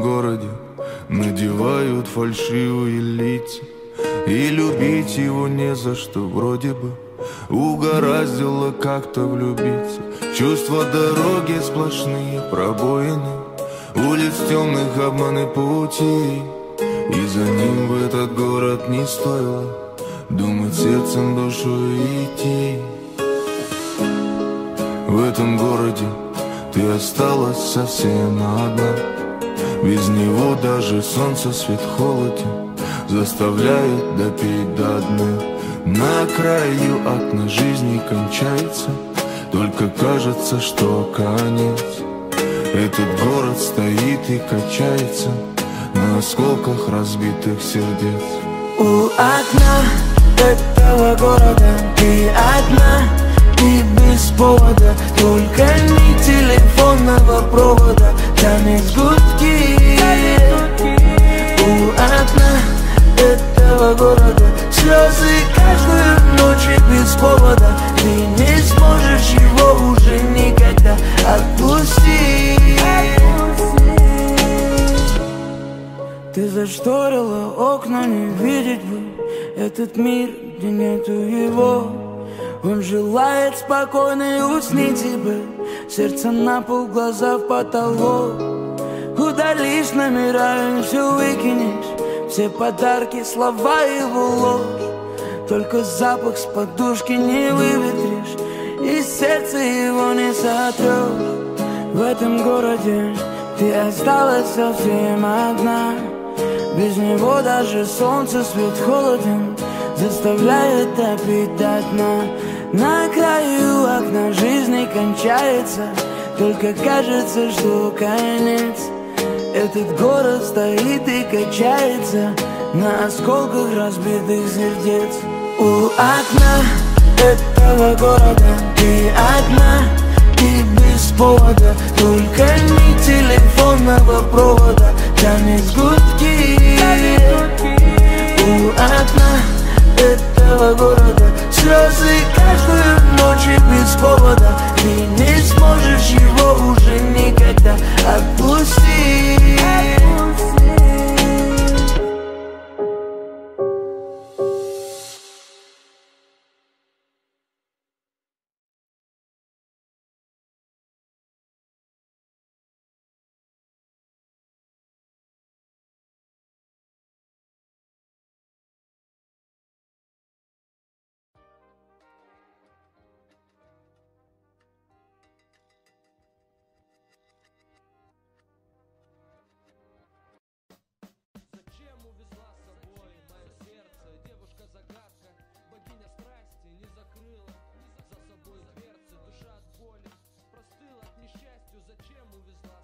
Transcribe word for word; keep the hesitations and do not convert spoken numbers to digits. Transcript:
городе надевают фальшивые лица, и любить его не за что, вроде бы угораздило как-то влюбиться. Чувства дороги сплошные пробоины, улиц темных обманы пути, и за ним в этот город не стоило думать сердцем, душой идти. В этом городе ты осталась совсем одна, без него даже солнце свет холоден заставляет допить до дна. На краю окна жизни кончается, только кажется, что конец. Этот город стоит и качается на осколках разбитых сердец. У окна этого города ты одна и без повода, только ни телефонного провода тянет гудки. У окна этого города слезы каждую ночь и без повода. Ты не сможешь его уже никогда отпустить. Ты зашторила окна, не видеть бы этот мир, где нету его. Он желает спокойно и уснить тебе, сердце на пол, глаза в потолок. Удалишь номера и все выкинешь, все подарки, слова его ложь. Только запах с подушки не выветришь, и сердце его не сотрешь. В этом городе ты осталась совсем одна, без него даже солнце свет холоден заставляет топить до дна. На краю окна жизни кончается, только кажется, что конец. Этот город стоит и качается на осколках разбитых сердец. У окна этого города ты одна и без повода, только ни телефонного провода тянет гудки. У окна этого города слезы каждую ночь и без повода. Ты не сможешь его уже никогда отпустить. Зачем увезла?